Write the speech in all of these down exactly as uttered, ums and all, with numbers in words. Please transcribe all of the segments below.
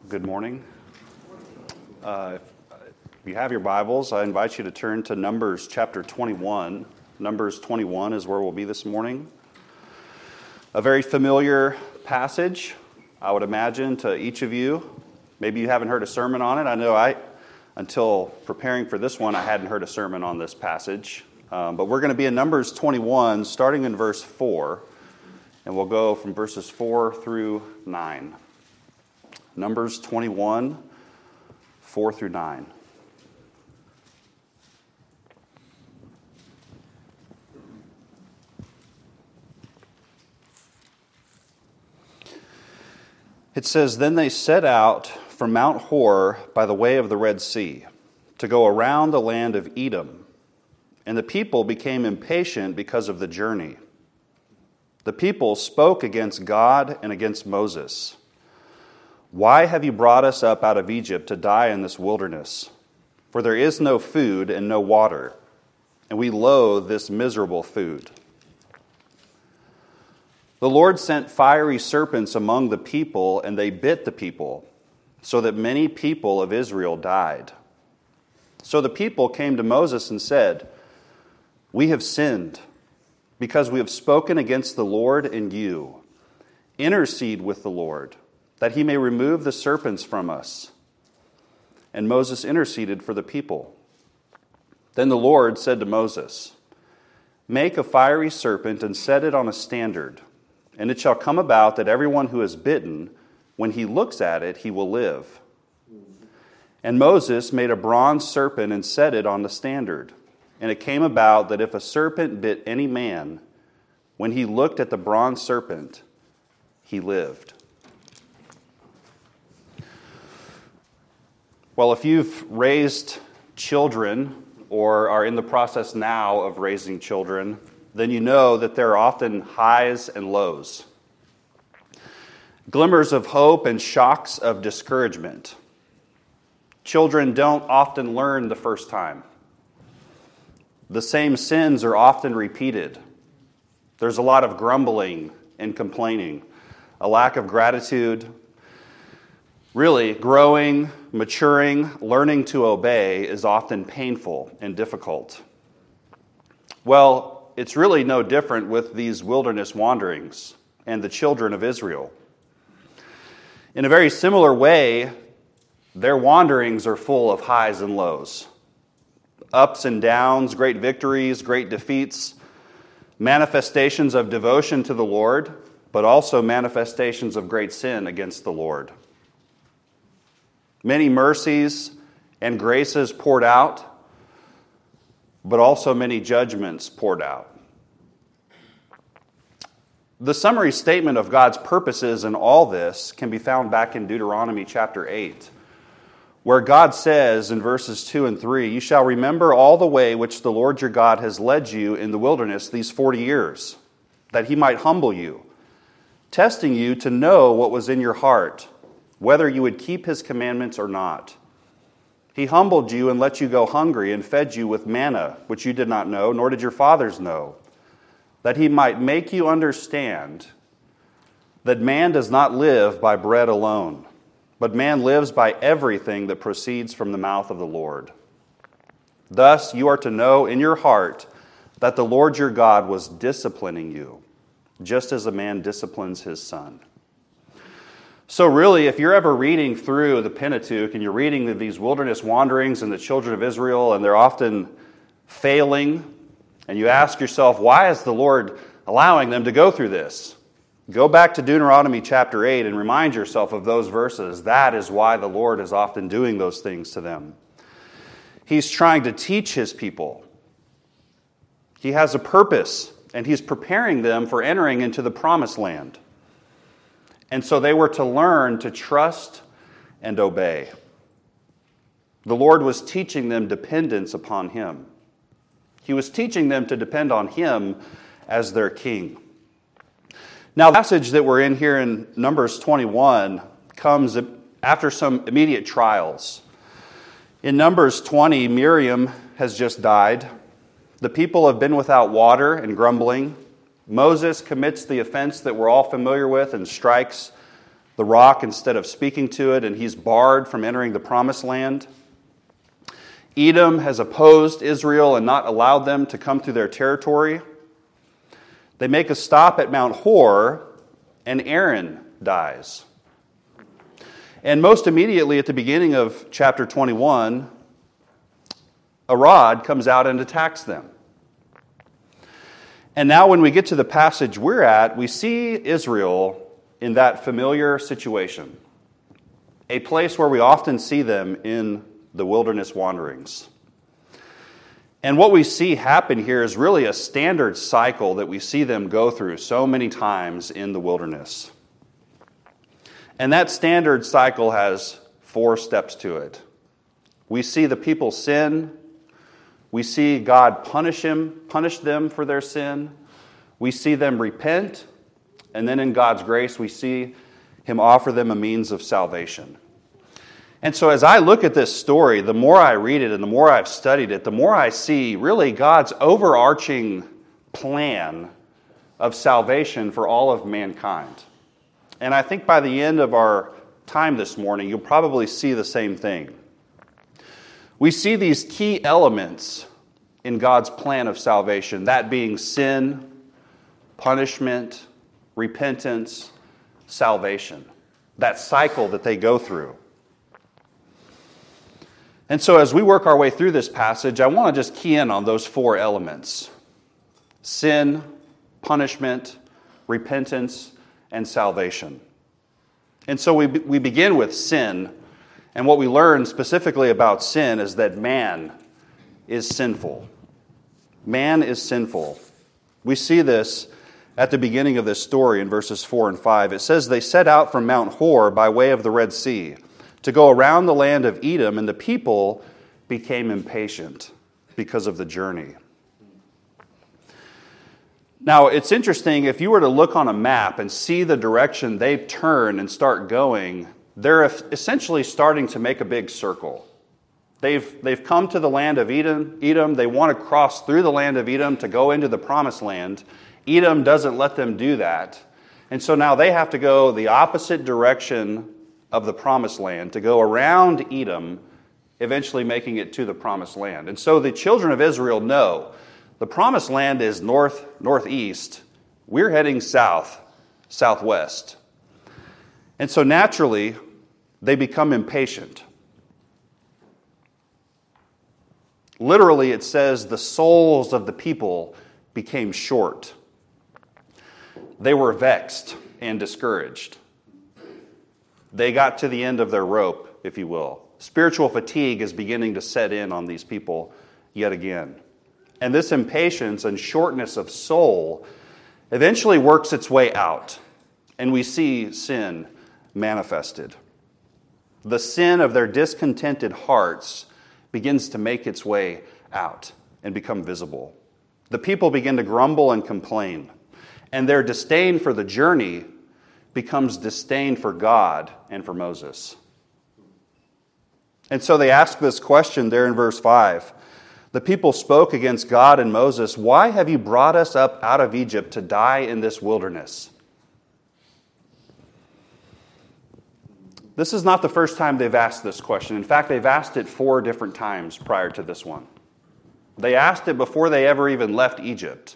Good morning. Uh, if you have your Bibles, I invite you to turn to Numbers chapter twenty-one. Numbers twenty-one is where we'll be this morning. A very familiar passage, I would imagine, to each of you. Maybe you haven't heard a sermon on it. I know I, until preparing for this one, I hadn't heard a sermon on this passage. Um, but we're going to be in Numbers twenty-one, starting in verse four, and we'll go from verses four through nine. Numbers twenty-one, four through nine. It says, "Then they set out from Mount Hor by the way of the Red Sea, to go around the land of Edom. And the people became impatient because of the journey. The people spoke against God and against Moses. 'Why have you brought us up out of Egypt to die in this wilderness? For there is no food and no water, and we loathe this miserable food.' The Lord sent fiery serpents among the people, and they bit the people, so that many people of Israel died. So the people came to Moses and said, 'We have sinned, because we have spoken against the Lord and you. Intercede with the Lord, that he may remove the serpents from us.' And Moses interceded for the people. Then the Lord said to Moses, 'Make a fiery serpent and set it on a standard, and it shall come about that everyone who is bitten, when he looks at it, he will live.' And Moses made a bronze serpent and set it on the standard. And it came about that if a serpent bit any man, when he looked at the bronze serpent, he lived." Well, if you've raised children or are in the process now of raising children, then you know that there are often highs and lows. Glimmers of hope and shocks of discouragement. Children don't often learn the first time. The same sins are often repeated. There's a lot of grumbling and complaining, a lack of gratitude. Really, growing, maturing, learning to obey is often painful and difficult. Well, it's really no different with these wilderness wanderings and the children of Israel. In a very similar way, their wanderings are full of highs and lows. Ups and downs, great victories, great defeats, manifestations of devotion to the Lord, but also manifestations of great sin against the Lord. Many mercies and graces poured out, but also many judgments poured out. The summary statement of God's purposes in all this can be found back in Deuteronomy chapter eight, where God says in verses two and three, "You shall remember all the way which the Lord your God has led you in the wilderness these forty years, that he might humble you, testing you to know what was in your heart, whether you would keep his commandments or not. He humbled you and let you go hungry and fed you with manna, which you did not know, nor did your fathers know, that he might make you understand that man does not live by bread alone, but man lives by everything that proceeds from the mouth of the Lord. Thus you are to know in your heart that the Lord your God was disciplining you, just as a man disciplines his son." So really, if you're ever reading through the Pentateuch and you're reading these wilderness wanderings and the children of Israel, and they're often failing, and you ask yourself, why is the Lord allowing them to go through this? Go back to Deuteronomy chapter eight and remind yourself of those verses. That is why the Lord is often doing those things to them. He's trying to teach his people. He has a purpose, and he's preparing them for entering into the promised land. And so they were to learn to trust and obey. The Lord was teaching them dependence upon him. He was teaching them to depend on him as their king. Now, the passage that we're in here in Numbers twenty-one comes after some immediate trials. In Numbers twenty, Miriam has just died. The people have been without water and grumbling. Moses commits the offense that we're all familiar with and strikes the rock instead of speaking to it, and he's barred from entering the promised land. Edom has opposed Israel and not allowed them to come through their territory. They make a stop at Mount Hor, and Aaron dies. And most immediately at the beginning of chapter twenty-one, Arad comes out and attacks them. And now when we get to the passage we're at, we see Israel in that familiar situation, a place where we often see them in the wilderness wanderings. And what we see happen here is really a standard cycle that we see them go through so many times in the wilderness. And that standard cycle has four steps to it. We see the people sin. We see God punish him, punish them for their sin. We see them repent. And then in God's grace, we see him offer them a means of salvation. And so as I look at this story, the more I read it and the more I've studied it, the more I see really God's overarching plan of salvation for all of mankind. And I think by the end of our time this morning, you'll probably see the same thing. We see these key elements in God's plan of salvation, that being sin, punishment, repentance, salvation. That cycle that they go through. And so as we work our way through this passage, I want to just key in on those four elements. Sin, punishment, repentance, and salvation. And so we, we begin with sin. And what we learn specifically about sin is that man is sinful. Man is sinful. We see this at the beginning of this story in verses four and five. It says, they set out from Mount Hor by way of the Red Sea to go around the land of Edom, and the people became impatient because of the journey. Now, it's interesting, if you were to look on a map and see the direction they turn and start going, they're essentially starting to make a big circle. They've, they've come to the land of Edom. Edom. They want to cross through the land of Edom to go into the promised land. Edom doesn't let them do that. And so now they have to go the opposite direction of the promised land, to go around Edom, eventually making it to the promised land. And so the children of Israel know the promised land is north, northeast. We're heading south, southwest. And so naturally, they become impatient. Literally, it says the souls of the people became short. They were vexed and discouraged. They got to the end of their rope, if you will. Spiritual fatigue is beginning to set in on these people yet again. And this impatience and shortness of soul eventually works its way out. And we see sin manifested. The sin of their discontented hearts begins to make its way out and become visible. The people begin to grumble and complain. And their disdain for the journey becomes disdain for God and for Moses. And so they ask this question there in verse five. The people spoke against God and Moses, "Why have you brought us up out of Egypt to die in this wilderness?" This is not the first time they've asked this question. In fact, they've asked it four different times prior to this one. They asked it before they ever even left Egypt.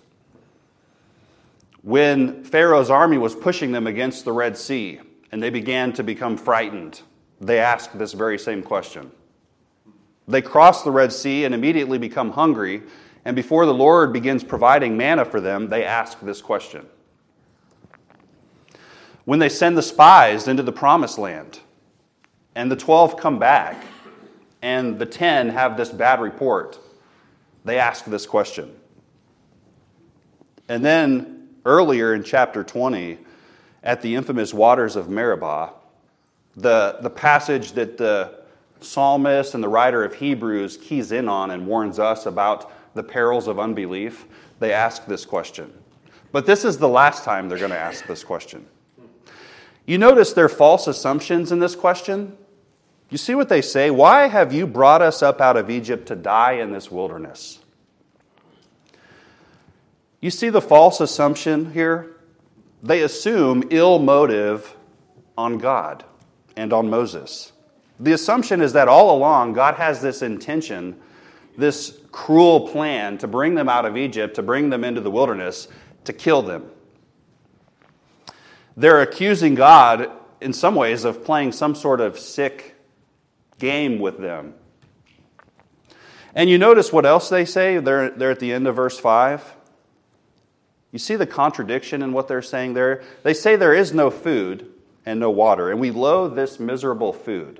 When Pharaoh's army was pushing them against the Red Sea and they began to become frightened, they asked this very same question. They cross the Red Sea and immediately become hungry, and before the Lord begins providing manna for them, they ask this question. When they send the spies into the promised land, and the twelve come back, and the ten have this bad report, they ask this question. And then earlier in chapter twenty, at the infamous waters of Meribah, the, the passage that the psalmist and the writer of Hebrews keys in on and warns us about the perils of unbelief, they ask this question. But this is the last time they're going to ask this question. You notice their false assumptions in this question? You see what they say? Why have you brought us up out of Egypt to die in this wilderness? You see the false assumption here? They assume ill motive on God and on Moses. The assumption is that all along God has this intention, this cruel plan to bring them out of Egypt, to bring them into the wilderness, to kill them. They're accusing God in some ways of playing some sort of sick game with them. And you notice what else they say? They're, they're at the end of verse five. You see the contradiction in what they're saying there? They say there is no food and no water, and we loathe this miserable food.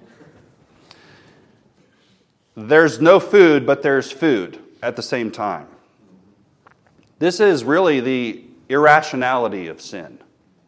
There's no food, but there's food at the same time. This is really the irrationality of sin.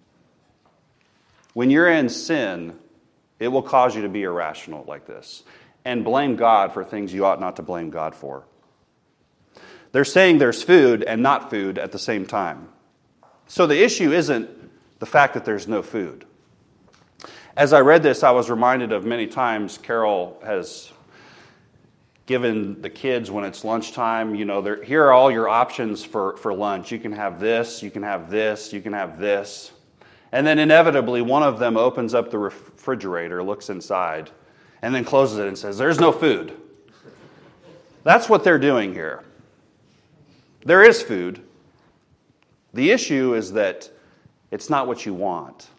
When you're in sin, it will cause you to be irrational like this and blame God for things you ought not to blame God for. They're saying there's food and not food at the same time. So the issue isn't the fact that there's no food. As I read this, I was reminded of many times Carol has given the kids when it's lunchtime, you know, here are all your options for, for lunch. You can have this, you can have this, you can have this. And then inevitably, one of them opens up the refrigerator, looks inside, and then closes it and says, there's no food. That's what they're doing here. There is food. The issue is that it's not what you want.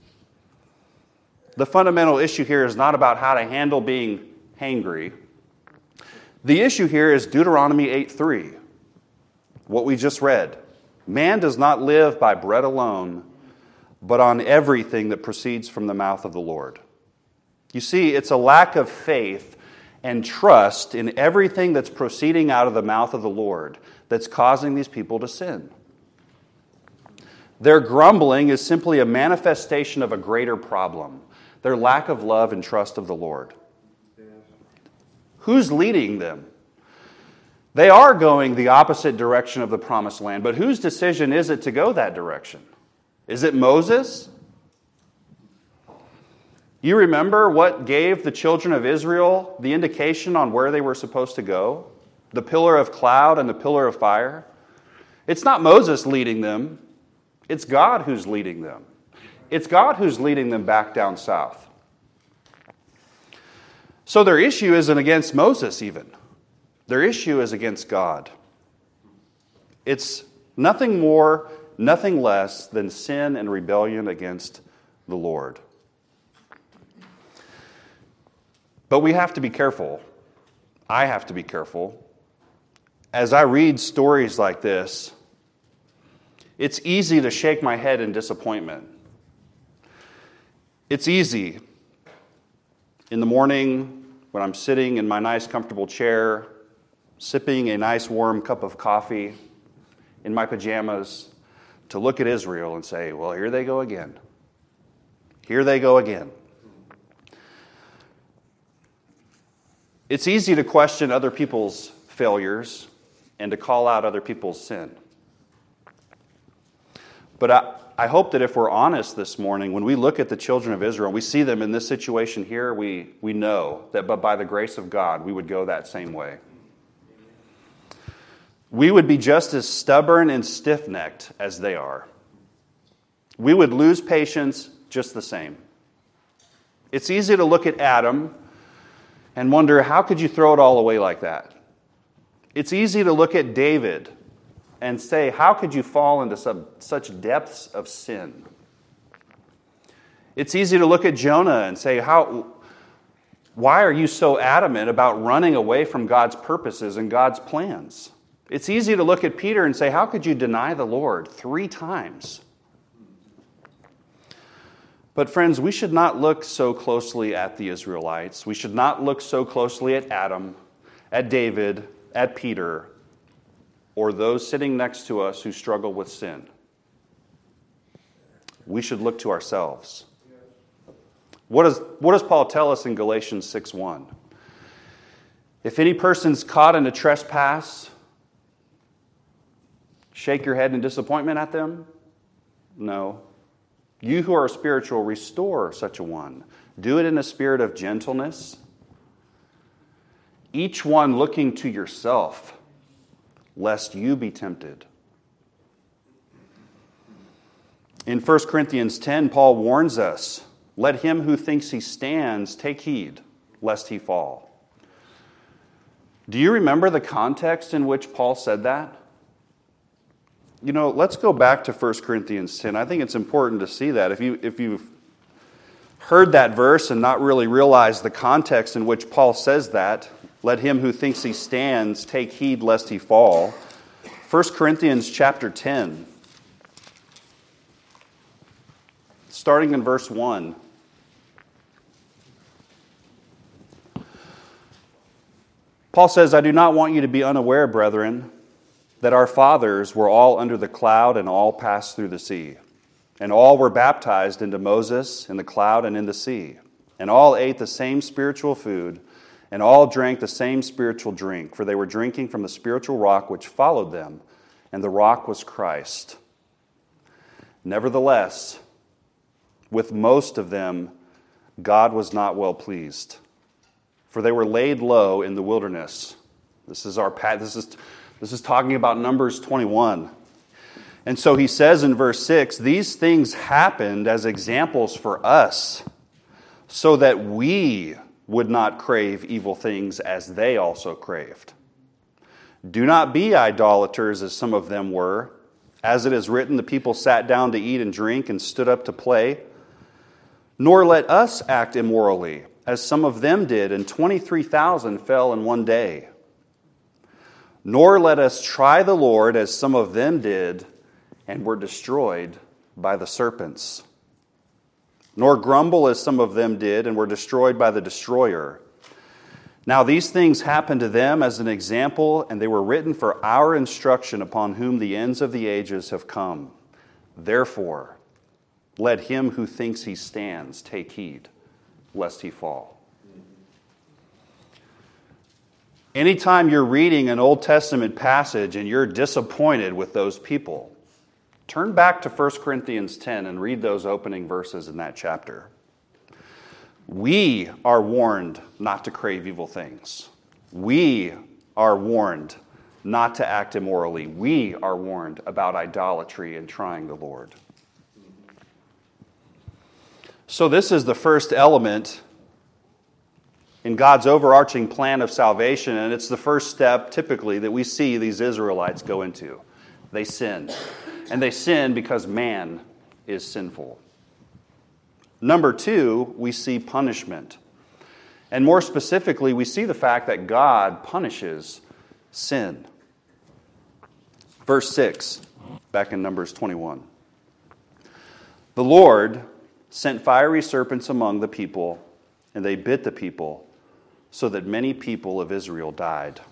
The fundamental issue here is not about how to handle being hangry. The issue here is Deuteronomy eight three, what we just read. Man does not live by bread alone, but on everything that proceeds from the mouth of the Lord. You see, it's a lack of faith and trust in everything that's proceeding out of the mouth of the Lord that's causing these people to sin. Their grumbling is simply a manifestation of a greater problem, their lack of love and trust of the Lord. Who's leading them? They are going the opposite direction of the promised land, but whose decision is it to go that direction? Is it Moses? You remember what gave the children of Israel the indication on where they were supposed to go? The pillar of cloud and the pillar of fire? It's not Moses leading them. It's God who's leading them. It's God who's leading them back down south. So their issue isn't against Moses even. Their issue is against God. It's nothing more, nothing less than sin and rebellion against the Lord. But we have to be careful. I have to be careful. As I read stories like this, it's easy to shake my head in disappointment. It's easy in the morning when I'm sitting in my nice comfortable chair, sipping a nice warm cup of coffee in my pajamas, to look at Israel and say, well, here they go again. Here they go again. It's easy to question other people's failures and to call out other people's sin. But I, I hope that if we're honest this morning, when we look at the children of Israel, we see them in this situation here, we, we know that but by the grace of God, we would go that same way. We would be just as stubborn and stiff-necked as they are. We would lose patience just the same. It's easy to look at Adam and wonder, how could you throw it all away like that? It's easy to look at David and say, how could you fall into some, such depths of sin? It's easy to look at Jonah and say, how, why are you so adamant about running away from God's purposes and God's plans? It's easy to look at Peter and say, how could you deny the Lord three times? But friends, we should not look so closely at the Israelites. We should not look so closely at Adam, at David, at Peter, or those sitting next to us who struggle with sin. We should look to ourselves. What does, what does Paul tell us in Galatians six one? If any person's caught in a trespass, shake your head in disappointment at them? No. You who are spiritual, restore such a one. Do it in a spirit of gentleness. Each one looking to yourself, lest you be tempted. In First Corinthians ten, Paul warns us, "Let him who thinks he stands take heed, lest he fall." Do you remember the context in which Paul said that? You know, let's go back to First Corinthians ten. I think it's important to see that. If you, if you've heard that verse and not really realized the context in which Paul says that, "Let him who thinks he stands take heed lest he fall." First Corinthians chapter ten, starting in verse one. Paul says, "I do not want you to be unaware, brethren, that our fathers were all under the cloud and all passed through the sea. And all were baptized into Moses in the cloud and in the sea. And all ate the same spiritual food, and all drank the same spiritual drink, for they were drinking from the spiritual rock which followed them, and the rock was Christ. Nevertheless, with most of them, God was not well pleased, for they were laid low in the wilderness." This is our this is this is talking about Numbers twenty-one. And so he says in verse six, "These things happened as examples for us, so that we would not crave evil things as they also craved. Do not be idolaters as some of them were. As it is written, the people sat down to eat and drink and stood up to play. Nor let us act immorally, as some of them did, and twenty-three thousand fell in one day. Nor let us try the Lord, as some of them did, and were destroyed by the serpents. Nor grumble, as some of them did, and were destroyed by the destroyer. Now these things happened to them as an example, and they were written for our instruction, upon whom the ends of the ages have come. Therefore, let him who thinks he stands take heed, lest he fall." Anytime you're reading an Old Testament passage and you're disappointed with those people, turn back to First Corinthians ten and read those opening verses in that chapter. We are warned not to crave evil things. We are warned not to act immorally. We are warned about idolatry and trying the Lord. So this is the first element in God's overarching plan of salvation, and it's the first step, typically, that we see these Israelites go into. They sin. And they sin because man is sinful. Number two, we see punishment. And more specifically, we see the fact that God punishes sin. Verse six, back in Numbers twenty-one. "The Lord sent fiery serpents among the people, and they bit the people, so that many people of Israel died."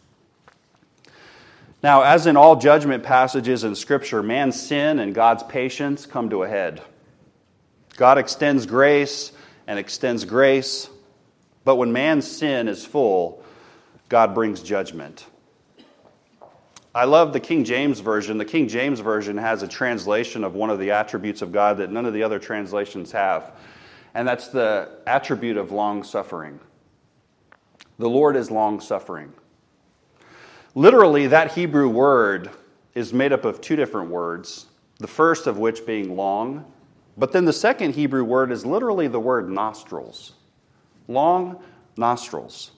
Now, as in all judgment passages in Scripture, man's sin and God's patience come to a head. God extends grace and extends grace, but when man's sin is full, God brings judgment. I love the King James Version. The King James Version has a translation of one of the attributes of God that none of the other translations have, and that's the attribute of long-suffering. The Lord is long-suffering. Literally, that Hebrew word is made up of two different words, the first of which being long, but then the second Hebrew word is literally the word nostrils. Long nostrils.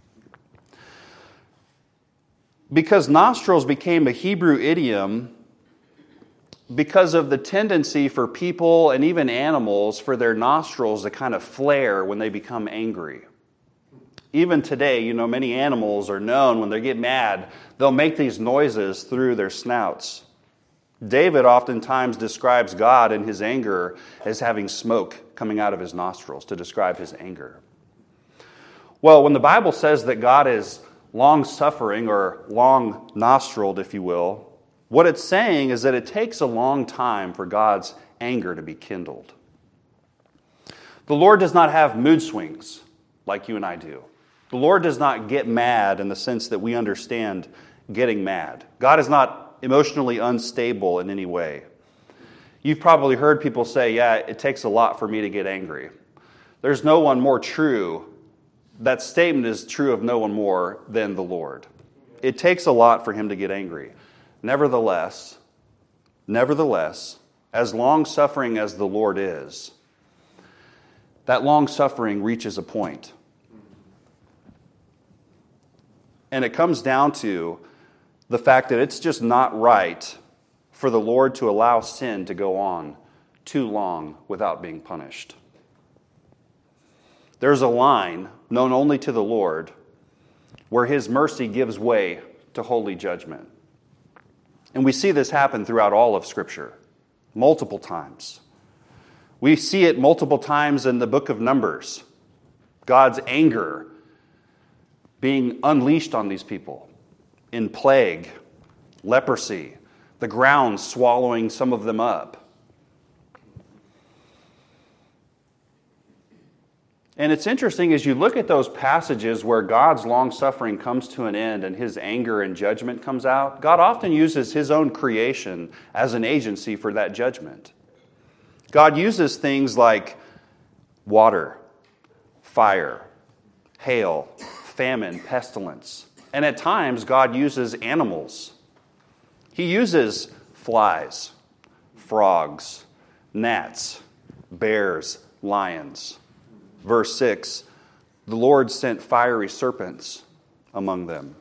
Because nostrils became a Hebrew idiom because of the tendency for people and even animals for their nostrils to kind of flare when they become angry. Even today, you know, many animals are known when they get mad, they'll make these noises through their snouts. David oftentimes describes God in his anger as having smoke coming out of his nostrils to describe his anger. Well, when the Bible says that God is long-suffering or long-nostriled, if you will, what it's saying is that it takes a long time for God's anger to be kindled. The Lord does not have mood swings like you and I do. The Lord does not get mad in the sense that we understand getting mad. God is not emotionally unstable in any way. You've probably heard people say, yeah, it takes a lot for me to get angry. There's no one more true. That statement is true of no one more than the Lord. It takes a lot for him to get angry. Nevertheless, nevertheless, as long-suffering as the Lord is, that long-suffering reaches a point. And it comes down to the fact that it's just not right for the Lord to allow sin to go on too long without being punished. There's a line known only to the Lord where His mercy gives way to holy judgment. And we see this happen throughout all of Scripture, multiple times. We see it multiple times in the book of Numbers. God's anger being unleashed on these people in plague, leprosy, the ground swallowing some of them up. And it's interesting as you look at those passages where God's long-suffering comes to an end and His anger and judgment comes out, God often uses His own creation as an agency for that judgment. God uses things like water, fire, hail, famine, pestilence. And at times, God uses animals. He uses flies, frogs, gnats, bears, lions. Verse six, the Lord sent fiery serpents among them.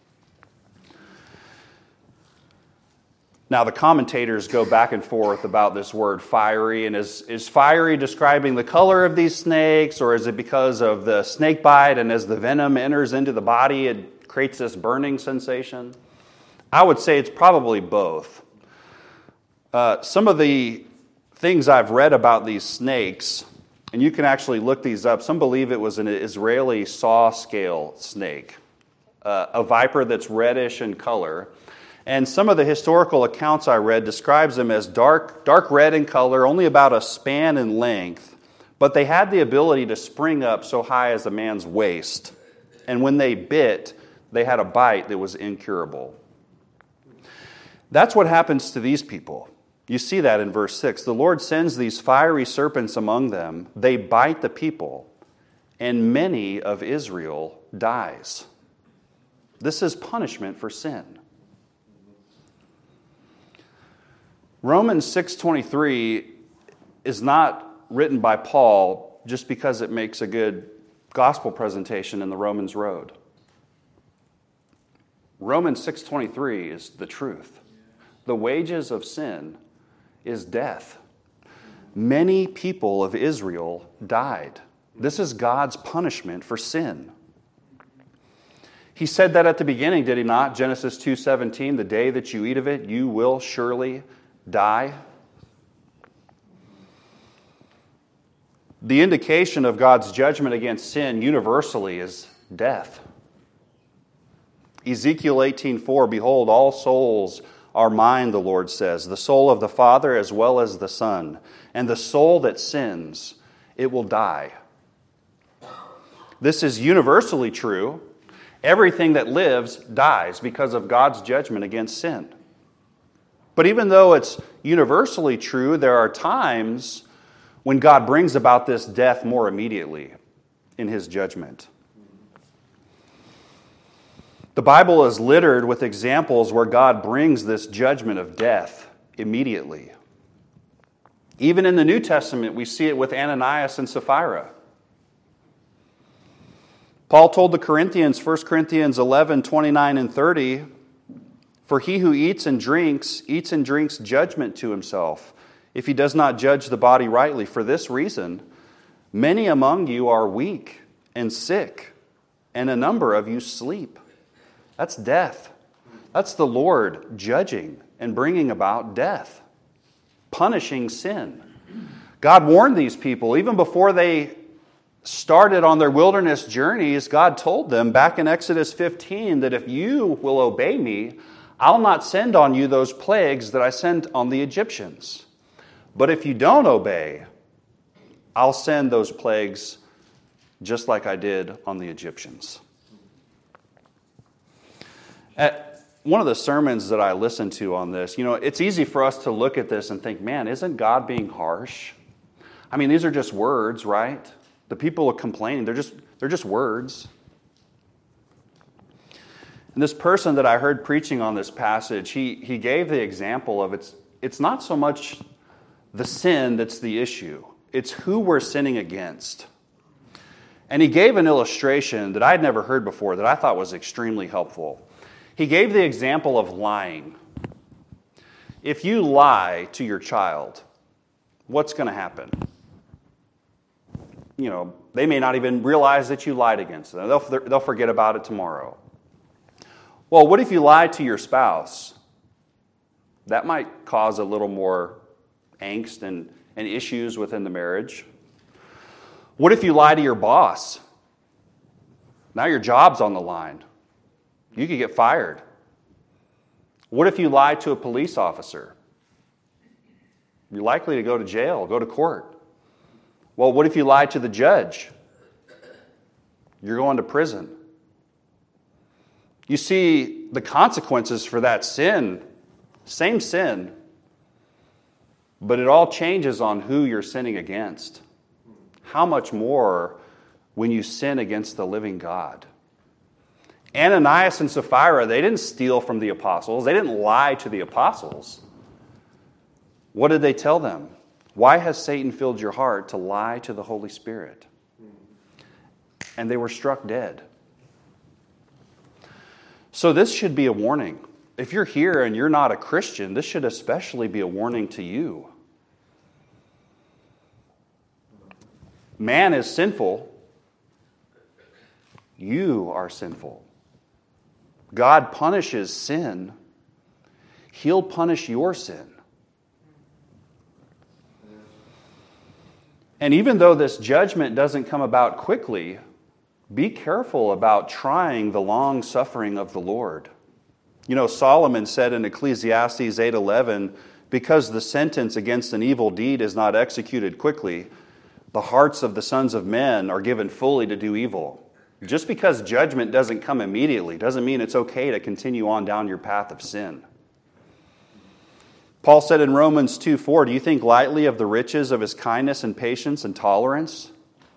Now, the commentators go back and forth about this word fiery, and is, is fiery describing the color of these snakes, or is it because of the snake bite, and as the venom enters into the body, it creates this burning sensation? I would say it's probably both. Uh, some of the things I've read about these snakes, and you can actually look these up, some believe it was an Israeli saw-scale snake, uh, a viper that's reddish in color. And some of the historical accounts I read describes them as dark, dark red in color, only about a span in length, but they had the ability to spring up so high as a man's waist. And when they bit, they had a bite that was incurable. That's what happens to these people. You see that in verse six. The Lord sends these fiery serpents among them. They bite the people, and many of Israel dies. This is punishment for sin. Romans six twenty-three is not written by Paul just because it makes a good gospel presentation in the Romans road. Romans six twenty-three is the truth. The wages of sin is death. Many people of Israel died. This is God's punishment for sin. He said that at the beginning, did he not? Genesis two seventeen, the day that you eat of it, you will surely die. The indication of God's judgment against sin universally is death. Ezekiel eighteen four, behold, all souls are mine, the Lord says, the soul of the Father as well as the Son. And the soul that sins, it will die. This is universally true. Everything that lives dies because of God's judgment against sin. But even though it's universally true, there are times when God brings about this death more immediately in His judgment. The Bible is littered with examples where God brings this judgment of death immediately. Even in the New Testament, we see it with Ananias and Sapphira. Paul told the Corinthians, First Corinthians eleven, twenty-nine and thirty, for he who eats and drinks, eats and drinks judgment to himself, if he does not judge the body rightly. For this reason, many among you are weak and sick, and a number of you sleep. That's death. That's the Lord judging and bringing about death, punishing sin. God warned these people even before they started on their wilderness journeys. God told them back in Exodus fifteen that if you will obey me, I'll not send on you those plagues that I sent on the Egyptians. But if you don't obey, I'll send those plagues just like I did on the Egyptians. At one of the sermons that I listened to on this, you know, it's easy for us to look at this and think, man, isn't God being harsh? I mean, these are just words, right? The people are complaining. They're just, they're just words. And this person that I heard preaching on this passage, he, he gave the example of it's, it's not so much the sin that's the issue. It's who we're sinning against. And he gave an illustration that I'd never heard before that I thought was extremely helpful. He gave the example of lying. If you lie to your child, what's going to happen? You know, they may not even realize that you lied against them. They'll, they'll forget about it tomorrow. Well, what if you lie to your spouse? That might cause a little more angst and, and issues within the marriage. What if you lie to your boss? Now your job's on the line. You could get fired. What if you lie to a police officer? You're likely to go to jail, go to court. Well, what if you lie to the judge? You're going to prison. You see, the consequences for that sin, same sin, but it all changes on who you're sinning against. How much more when you sin against the living God? Ananias and Sapphira, they didn't steal from the apostles. They didn't lie to the apostles. What did they tell them? Why has Satan filled your heart to lie to the Holy Spirit? And they were struck dead. So this should be a warning. If you're here and you're not a Christian, this should especially be a warning to you. Man is sinful. You are sinful. God punishes sin. He'll punish your sin. And even though this judgment doesn't come about quickly, be careful about trying the long suffering of the Lord. You know, Solomon said in Ecclesiastes eight eleven, because the sentence against an evil deed is not executed quickly, the hearts of the sons of men are given fully to do evil. Just because judgment doesn't come immediately doesn't mean it's okay to continue on down your path of sin. Paul said in Romans two four, do you think lightly of the riches of his kindness and patience and tolerance?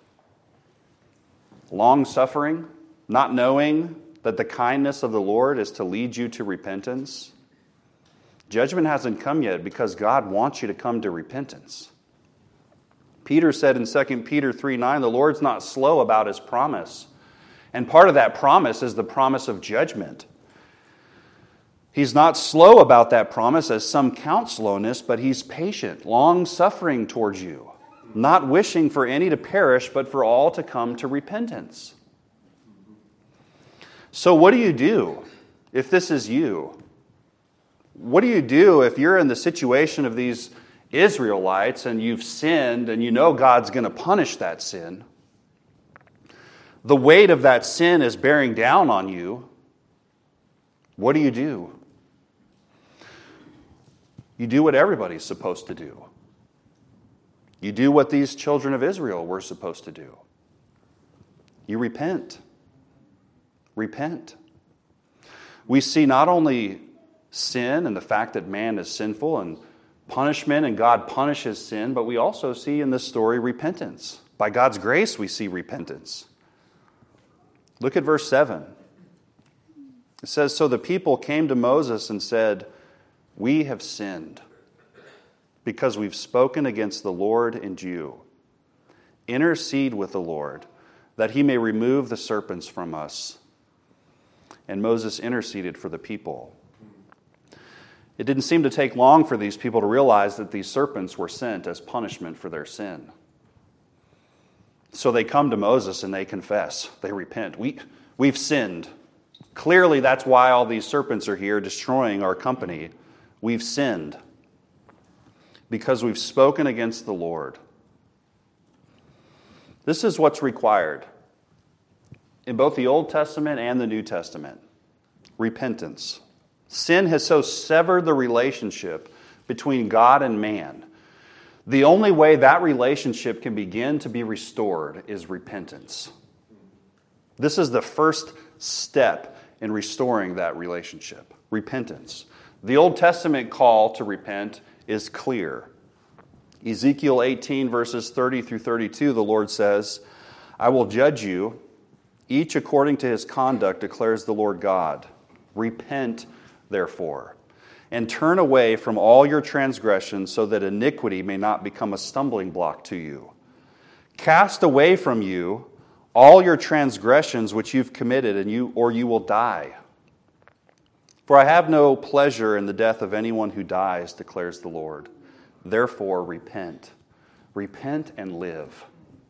Long-suffering, not knowing that the kindness of the Lord is to lead you to repentance? Judgment hasn't come yet because God wants you to come to repentance. Peter said in Second Peter three nine, the Lord's not slow about his promise. And part of that promise is the promise of judgment. He's not slow about that promise, as some count slowness, but he's patient, long-suffering towards you, not wishing for any to perish, but for all to come to repentance. So what do you do if this is you? What do you do if you're in the situation of these Israelites and you've sinned and you know God's going to punish that sin? The weight of that sin is bearing down on you. What do you do? You do what everybody's supposed to do. You do what these children of Israel were supposed to do. You repent. Repent. We see not only sin and the fact that man is sinful and punishment and God punishes sin, but we also see in this story repentance. By God's grace we see repentance. Look at verse seven. It says, so the people came to Moses and said, we have sinned because we've spoken against the Lord and you. Intercede with the Lord that he may remove the serpents from us. And Moses interceded for the people. It didn't seem to take long for these people to realize that these serpents were sent as punishment for their sin. So they come to Moses and they confess. They repent. We, we've sinned. Clearly that's why all these serpents are here, destroying our company. We've sinned because we've spoken against the Lord. This is what's required in both the Old Testament and the New Testament. Repentance. Sin has so severed the relationship between God and man. The only way that relationship can begin to be restored is repentance. This is the first step in restoring that relationship. Repentance. The Old Testament call to repent is clear. Ezekiel eighteen, verses thirty through thirty-two, the Lord says, I will judge you, each according to his conduct, declares the Lord God. Repent, therefore, and turn away from all your transgressions so that iniquity may not become a stumbling block to you. Cast away from you all your transgressions which you've committed, and you or you will die. For I have no pleasure in the death of anyone who dies, declares the Lord. Therefore, repent. Repent and live.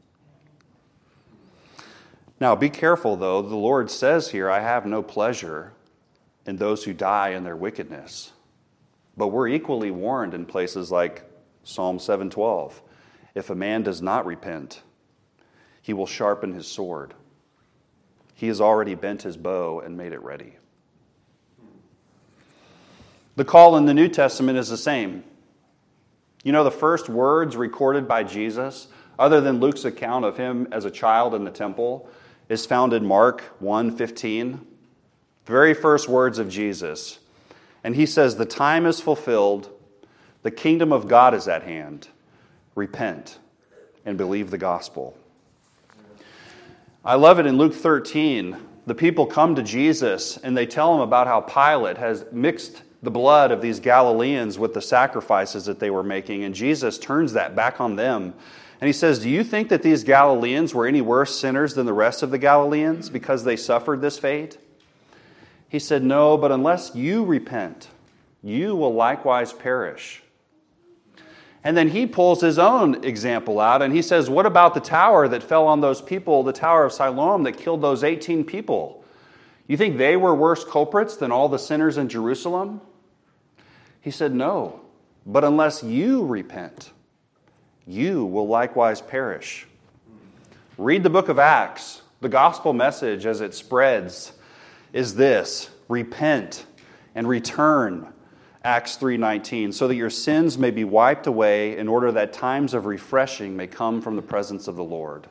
Now, be careful, though. The Lord says here, I have no pleasure in those who die in their wickedness. But we're equally warned in places like Psalm seven twelve. If a man does not repent, he will sharpen his sword. He has already bent his bow and made it ready. The call in the New Testament is the same. You know, the first words recorded by Jesus, other than Luke's account of him as a child in the temple, is found in Mark one fifteen. The very first words of Jesus. And he says, the time is fulfilled, the kingdom of God is at hand. Repent and believe the gospel. I love it in Luke thirteen. The people come to Jesus and they tell him about how Pilate has mixed the blood of these Galileans with the sacrifices that they were making. And Jesus turns that back on them. And he says, do you think that these Galileans were any worse sinners than the rest of the Galileans because they suffered this fate? He said, no, but unless you repent, you will likewise perish. And then he pulls his own example out and he says, what about the tower that fell on those people, the Tower of Siloam that killed those eighteen people? You think they were worse culprits than all the sinners in Jerusalem? He said, no, but unless you repent, you will likewise perish. Read the book of Acts. The gospel message as it spreads is this: repent and return, Acts three nineteen, so that your sins may be wiped away in order that times of refreshing may come from the presence of the Lord.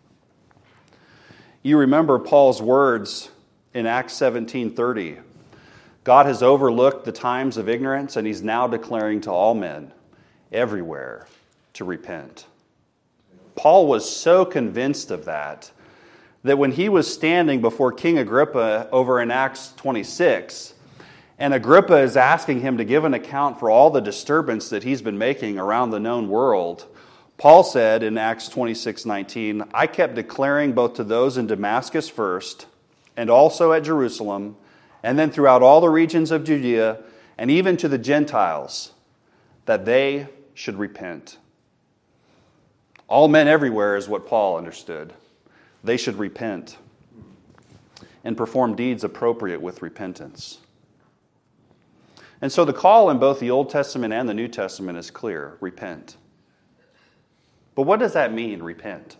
You remember Paul's words in Acts seventeen thirty. God has overlooked the times of ignorance, and he's now declaring to all men everywhere to repent. Paul was so convinced of that, that when he was standing before King Agrippa over in Acts twenty-six, and Agrippa is asking him to give an account for all the disturbance that he's been making around the known world, Paul said in Acts twenty-six nineteen, I kept declaring both to those in Damascus first, and also at Jerusalem, and then throughout all the regions of Judea, and even to the Gentiles, that they should repent. All men everywhere is what Paul understood. They should repent and perform deeds appropriate with repentance. And so the call in both the Old Testament and the New Testament is clear: repent. But what does that mean, repent?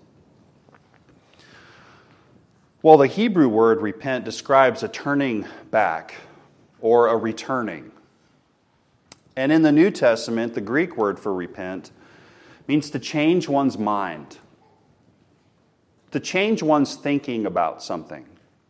Well, the Hebrew word repent describes a turning back or a returning. And in the New Testament, the Greek word for repent means to change one's mind, to change one's thinking about something.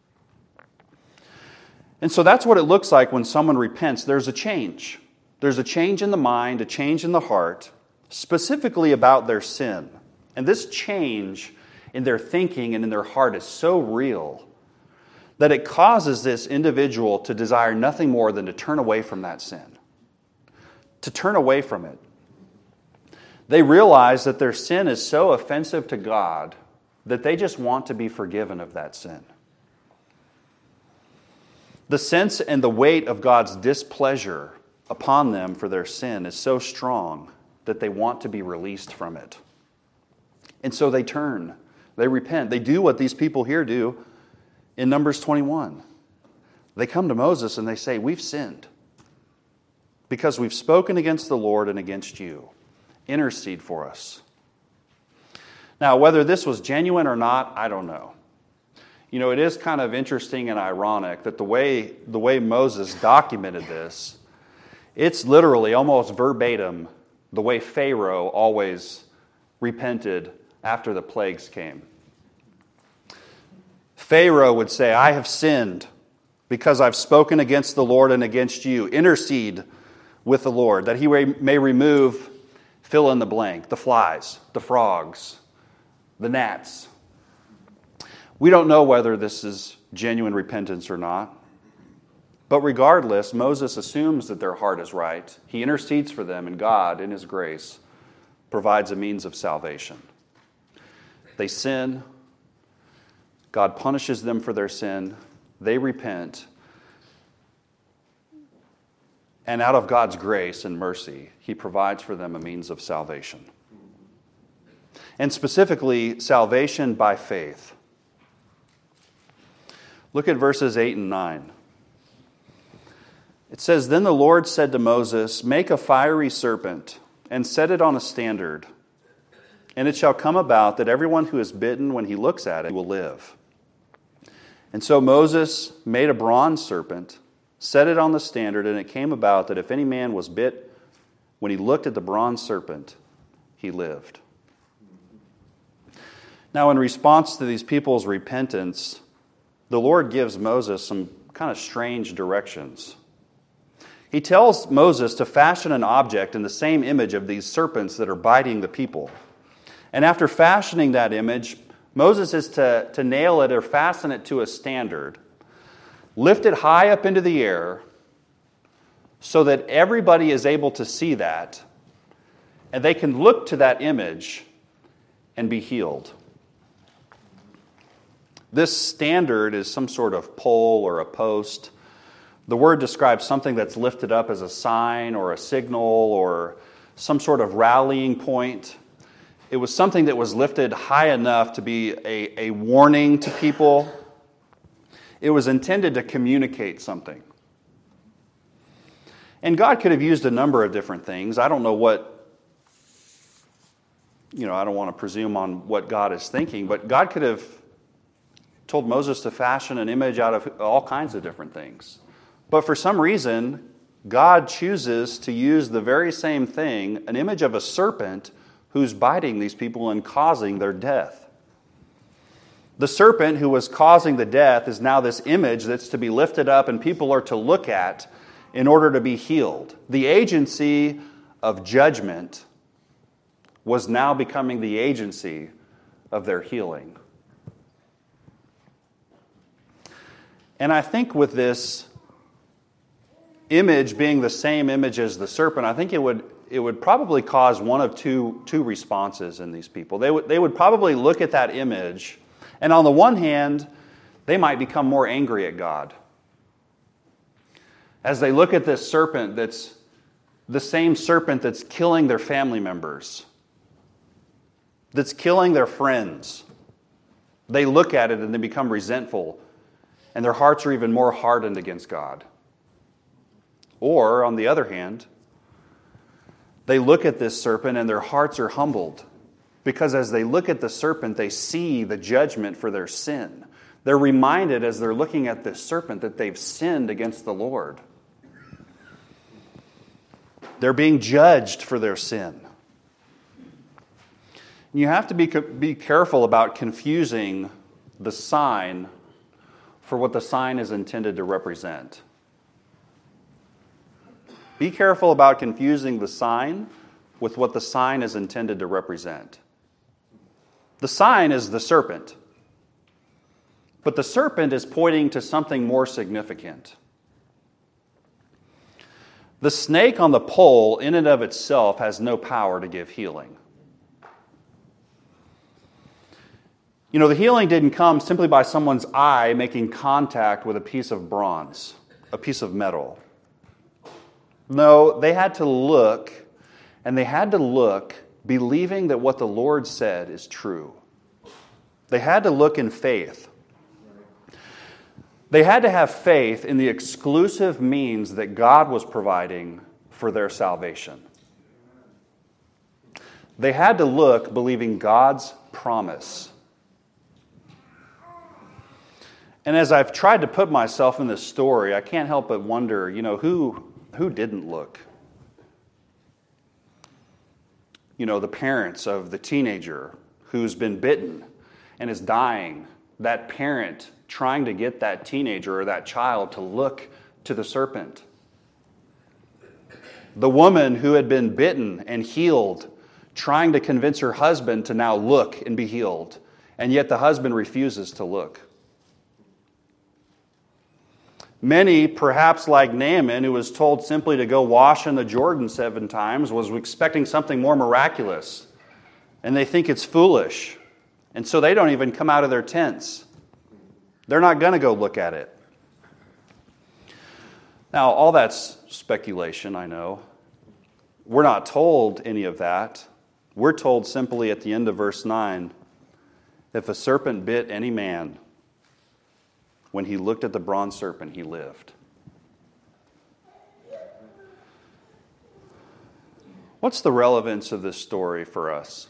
And so that's what it looks like when someone repents. There's a change. There's a change in the mind, a change in the heart, specifically about their sin. And this change in their thinking and in their heart is so real that it causes this individual to desire nothing more than to turn away from that sin, to turn away from it. They realize that their sin is so offensive to God that they just want to be forgiven of that sin. The sense and the weight of God's displeasure upon them for their sin is so strong that they want to be released from it. And so they turn, they repent. They do what these people here do in Numbers twenty-one. They come to Moses and they say, we've sinned because we've spoken against the Lord and against you. Intercede for us. Now, whether this was genuine or not, I don't know. You know, it is kind of interesting and ironic that the way the way Moses documented this, it's literally almost verbatim the way Pharaoh always repented after the plagues came. Pharaoh would say, I have sinned because I've spoken against the Lord and against you. Intercede with the Lord that he may remove, fill in the blank, the flies, the frogs, the gnats. We don't know whether this is genuine repentance or not. But regardless, Moses assumes that their heart is right. He intercedes for them, and God, in his grace, provides a means of salvation. They sin. God punishes them for their sin. They repent. And out of God's grace and mercy, he provides for them a means of salvation. And specifically, salvation by faith. Look at verses eight and nine. It says, "Then the Lord said to Moses, 'Make a fiery serpent and set it on a standard. And it shall come about that everyone who is bitten, when he looks at it, will live.' And so Moses made a bronze serpent, set it on the standard, and it came about that if any man was bit, when he looked at the bronze serpent, he lived." Now, in response to these people's repentance, the Lord gives Moses some kind of strange directions. He tells Moses to fashion an object in the same image of these serpents that are biting the people. And after fashioning that image, Moses is to, to nail it or fasten it to a standard, lift it high up into the air so that everybody is able to see that, and they can look to that image and be healed. This standard is some sort of pole or a post. The word describes something that's lifted up as a sign or a signal or some sort of rallying point. It was something that was lifted high enough to be a, a warning to people. It was intended to communicate something. And God could have used a number of different things. I don't know what, you know, I don't want to presume on what God is thinking, but God could have told Moses to fashion an image out of all kinds of different things. But for some reason, God chooses to use the very same thing, an image of a serpent who's biting these people and causing their death. The serpent who was causing the death is now this image that's to be lifted up and people are to look at in order to be healed. The agency of judgment was now becoming the agency of their healing. And I think with this image being the same image as the serpent, I think it would it would probably cause one of two two responses in these people. They would they would probably look at that image, and on the one hand, they might become more angry at God. As they look at this serpent that's the same serpent that's killing their family members, that's killing their friends. They look at it and they become resentful, and their hearts are even more hardened against God. Or, on the other hand, they look at this serpent and their hearts are humbled because as they look at the serpent, they see the judgment for their sin. They're reminded as they're looking at this serpent that they've sinned against the Lord. They're being judged for their sin. You have to be, be careful about confusing the sign for what the sign is intended to represent. Be careful about confusing the sign with what the sign is intended to represent. The sign is the serpent, but the serpent is pointing to something more significant. The snake on the pole, in and of itself, has no power to give healing. You know, the healing didn't come simply by someone's eye making contact with a piece of bronze, a piece of metal. No, they had to look, and they had to look believing that what the Lord said is true. They had to look in faith. They had to have faith in the exclusive means that God was providing for their salvation. They had to look believing God's promise. And as I've tried to put myself in this story, I can't help but wonder, you know, who who didn't look? You know, the parents of the teenager who's been bitten and is dying. That parent trying to get that teenager or that child to look to the serpent. The woman who had been bitten and healed, trying to convince her husband to now look and be healed. And yet the husband refuses to look. Many, perhaps like Naaman, who was told simply to go wash in the Jordan seven times, was expecting something more miraculous. And they think it's foolish. And so they don't even come out of their tents. They're not going to go look at it. Now, all that's speculation, I know. We're not told any of that. We're told simply at the end of verse nine, if a serpent bit any man, when he looked at the bronze serpent, he lived. What's the relevance of this story for us?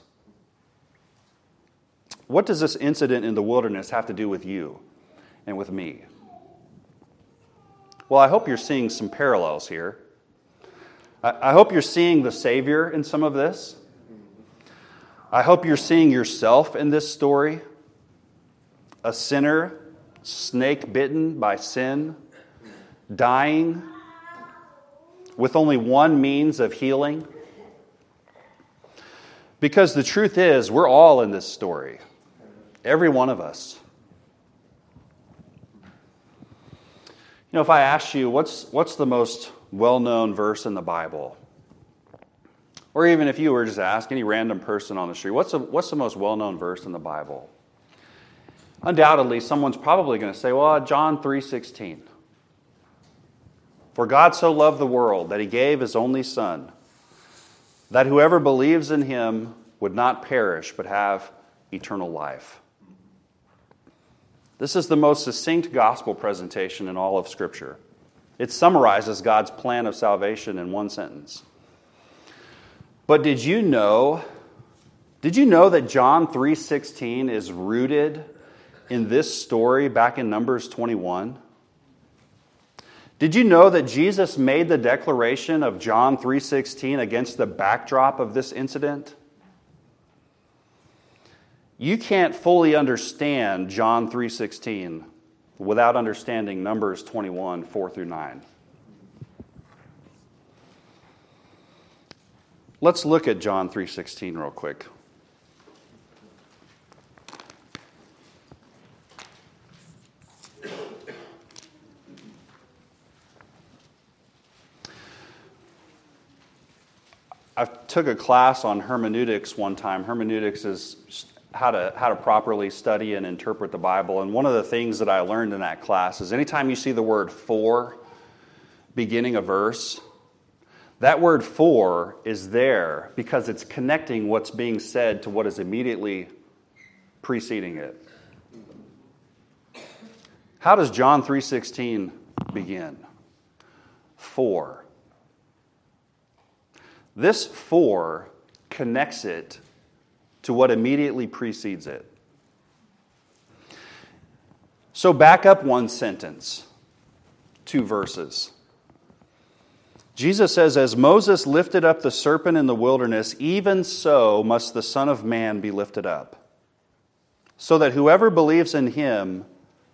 What does this incident in the wilderness have to do with you and with me? Well, I hope you're seeing some parallels here. I hope you're seeing the Savior in some of this. I hope you're seeing yourself in this story. A sinner, snake bitten by sin, dying, with only one means of healing. Because the truth is, we're all in this story. Every one of us. You know, if I asked you, what's what's the most well-known verse in the Bible? Or even if you were just to ask any random person on the street, what's the, what's the most well-known verse in the Bible? Undoubtedly, someone's probably going to say, well, John three sixteen. For God so loved the world that he gave his only Son, that whoever believes in him would not perish but have eternal life. This is the most succinct gospel presentation in all of Scripture. It summarizes God's plan of salvation in one sentence. But did you know, did you know that John three sixteen is rooted in this story back in Numbers twenty-one? Did you know that Jesus made the declaration of John three sixteen against the backdrop of this incident? You can't fully understand John three sixteen without understanding Numbers twenty-one, four through nine. Let's look at John three sixteen real quick. I took a class on hermeneutics one time. Hermeneutics is how to how to properly study and interpret the Bible. And one of the things that I learned in that class is anytime you see the word for beginning a verse, that word for is there because it's connecting what's being said to what is immediately preceding it. How does John three sixteen begin? For. This for connects it to what immediately precedes it. So back up one sentence, two verses. Jesus says, as Moses lifted up the serpent in the wilderness, even so must the Son of Man be lifted up, so that whoever believes in him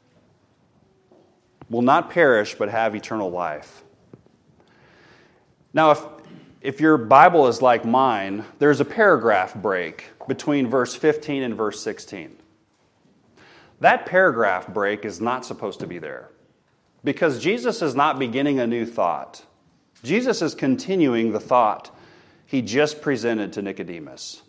will not perish but have eternal life. Now, if If your Bible is like mine, there's a paragraph break between verse fifteen and verse sixteen. That paragraph break is not supposed to be there because Jesus is not beginning a new thought. Jesus is continuing the thought he just presented to Nicodemus.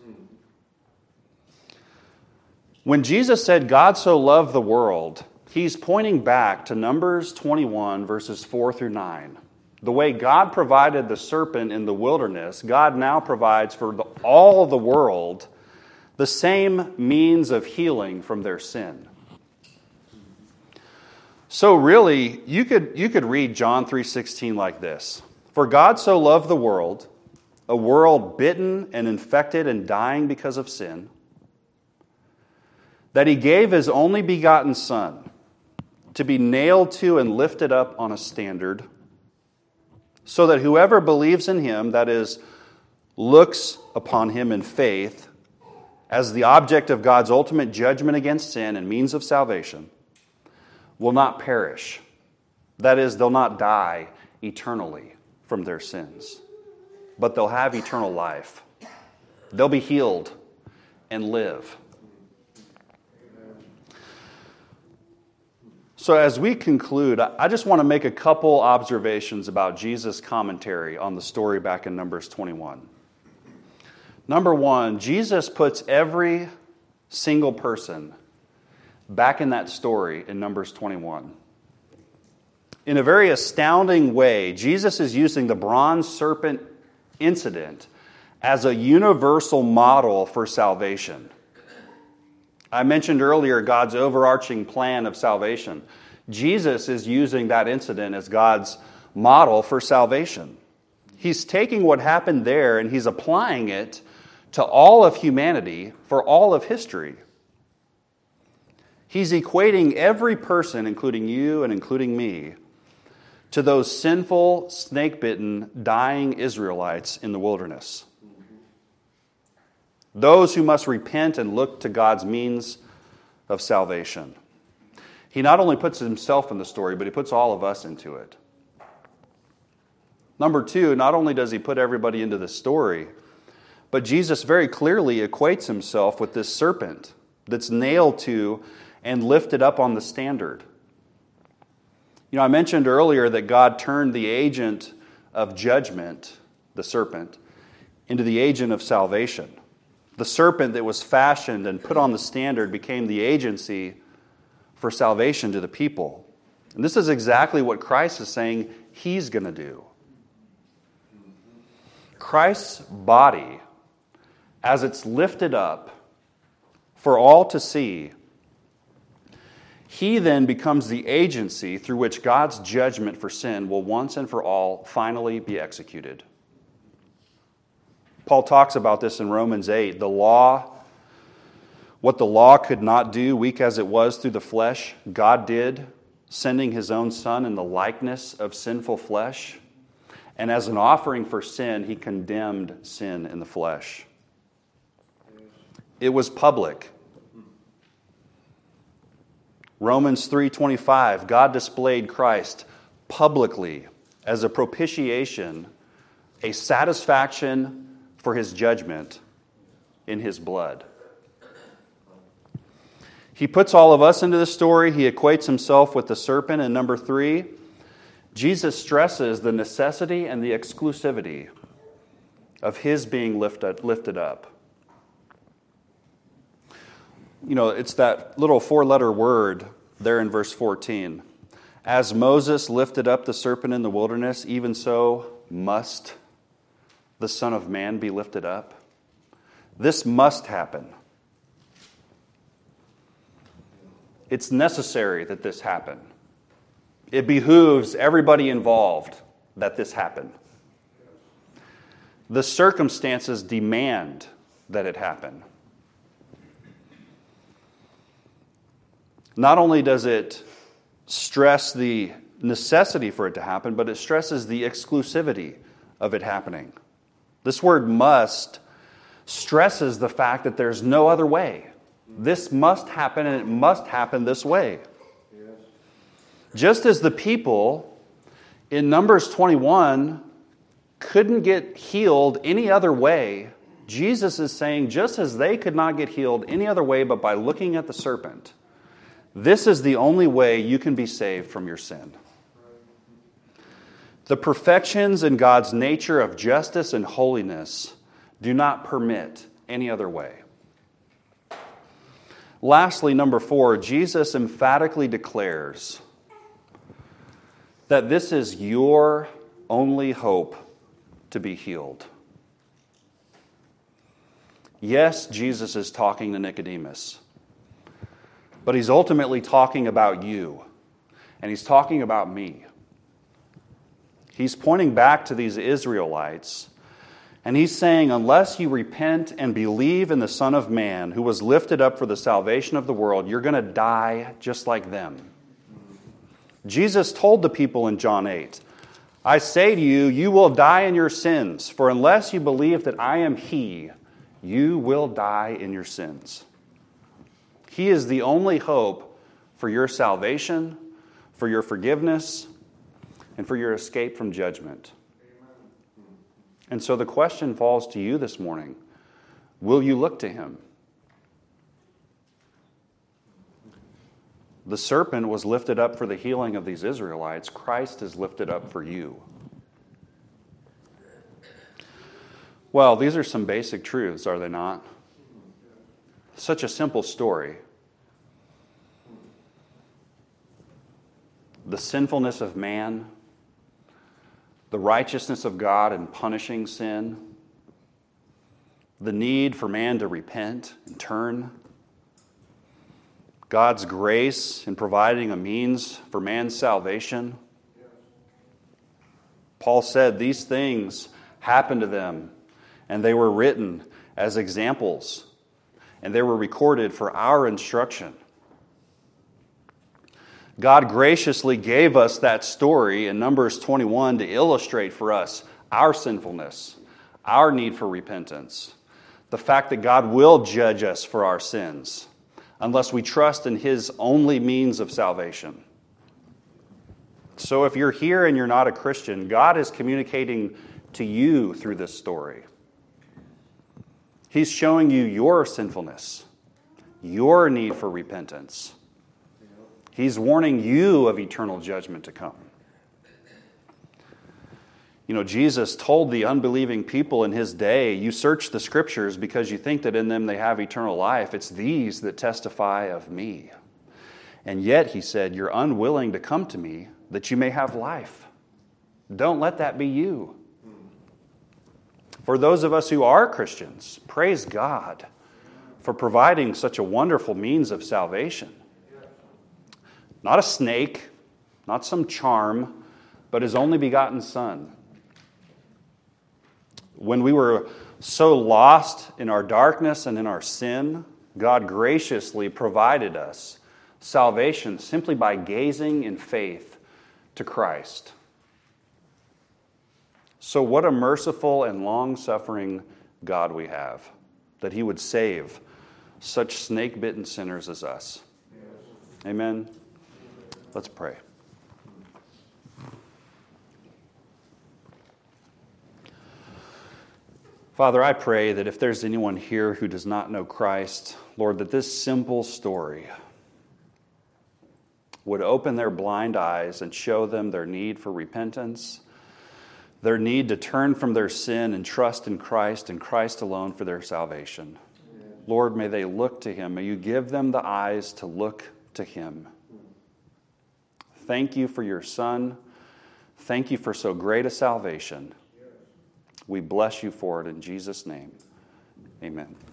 When Jesus said God so loved the world, he's pointing back to Numbers twenty-one, verses four through nine. The way God provided the serpent in the wilderness, God now provides for the, all of the world the same means of healing from their sin. So really, you could, you could read John three sixteen like this. For God so loved the world, a world bitten and infected and dying because of sin, that he gave his only begotten Son to be nailed to and lifted up on a standard, so that whoever believes in him, that is, looks upon him in faith as the object of God's ultimate judgment against sin and means of salvation, will not perish. That is, they'll not die eternally from their sins, but they'll have eternal life. They'll be healed and live. So as we conclude, I just want to make a couple observations about Jesus' commentary on the story back in Numbers twenty-one. Number one, Jesus puts every single person back in that story in Numbers twenty-one. In a very astounding way, Jesus is using the bronze serpent incident as a universal model for salvation. I mentioned earlier God's overarching plan of salvation. Jesus is using that incident as God's model for salvation. He's taking what happened there and he's applying it to all of humanity for all of history. He's equating every person, including you and including me, to those sinful, snake-bitten, dying Israelites in the wilderness. Those who must repent and look to God's means of salvation. He not only puts himself in the story, but he puts all of us into it. Number two, not only does he put everybody into the story, but Jesus very clearly equates himself with this serpent that's nailed to and lifted up on the standard. You know, I mentioned earlier that God turned the agent of judgment, the serpent, into the agent of salvation. The serpent that was fashioned and put on the standard became the agency for salvation to the people. And this is exactly what Christ is saying he's going to do. Christ's body, as it's lifted up for all to see, he then becomes the agency through which God's judgment for sin will once and for all finally be executed. Paul talks about this in Romans eight. The law, what the law could not do, weak as it was through the flesh, God did, sending his own Son in the likeness of sinful flesh. And as an offering for sin, he condemned sin in the flesh. It was public. Romans three twenty-five, God displayed Christ publicly as a propitiation, a satisfaction for his judgment in his blood. He puts all of us into the story. He equates himself with the serpent. And number three, Jesus stresses the necessity and the exclusivity of his being lifted, lifted up. You know, it's that little four-letter word there in verse fourteen. As Moses lifted up the serpent in the wilderness, even so must the Son of Man be lifted up. This must happen. It's necessary that this happen. It behooves everybody involved that this happen. The circumstances demand that it happen. Not only does it stress the necessity for it to happen, but it stresses the exclusivity of it happening. This word must stresses the fact that there's no other way. This must happen, and it must happen this way. Yes. Just as the people in Numbers twenty-one couldn't get healed any other way, Jesus is saying just as they could not get healed any other way but by looking at the serpent, this is the only way you can be saved from your sin. The perfections in God's nature of justice and holiness do not permit any other way. Lastly, number four, Jesus emphatically declares that this is your only hope to be healed. Yes, Jesus is talking to Nicodemus, but he's ultimately talking about you, and he's talking about me. He's pointing back to these Israelites, and he's saying, unless you repent and believe in the Son of Man, who was lifted up for the salvation of the world, you're going to die just like them. Jesus told the people in John eight, I say to you, you will die in your sins, for unless you believe that I am He, you will die in your sins. He is the only hope for your salvation, for your forgiveness, and for your escape from judgment. And so the question falls to you this morning. Will you look to Him? The serpent was lifted up for the healing of these Israelites. Christ is lifted up for you. Well, these are some basic truths, are they not? Such a simple story. The sinfulness of man, the righteousness of God in punishing sin, the need for man to repent and turn, God's grace in providing a means for man's salvation. Paul said these things happened to them, and they were written as examples, and they were recorded for our instruction. God graciously gave us that story in Numbers twenty-one to illustrate for us our sinfulness, our need for repentance, the fact that God will judge us for our sins unless we trust in His only means of salvation. So if you're here and you're not a Christian, God is communicating to you through this story. He's showing you your sinfulness, your need for repentance. He's warning you of eternal judgment to come. You know, Jesus told the unbelieving people in His day, you search the Scriptures because you think that in them they have eternal life. It's these that testify of me. And yet, He said, you're unwilling to come to me that you may have life. Don't let that be you. For those of us who are Christians, praise God for providing such a wonderful means of salvation. Not a snake, not some charm, but His only begotten Son. When we were so lost in our darkness and in our sin, God graciously provided us salvation simply by gazing in faith to Christ. So what a merciful and long-suffering God we have, that He would save such snake-bitten sinners as us. Amen. Let's pray. Father, I pray that if there's anyone here who does not know Christ, Lord, that this simple story would open their blind eyes and show them their need for repentance, their need to turn from their sin and trust in Christ and Christ alone for their salvation. Amen. Lord, may they look to Him. May you give them the eyes to look to Him. Thank you for your Son. Thank you for so great a salvation. We bless you for it in Jesus' name. Amen.